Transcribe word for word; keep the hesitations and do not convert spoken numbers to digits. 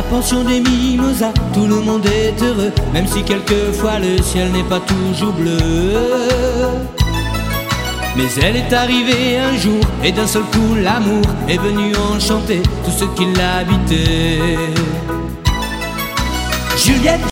pension des mimosas, tout le monde est heureux, même si quelquefois le ciel n'est pas toujours bleu. Mais elle est arrivée un jour, et d'un seul coup l'amour est venu enchanter tout ce qui l'habitait. Juliette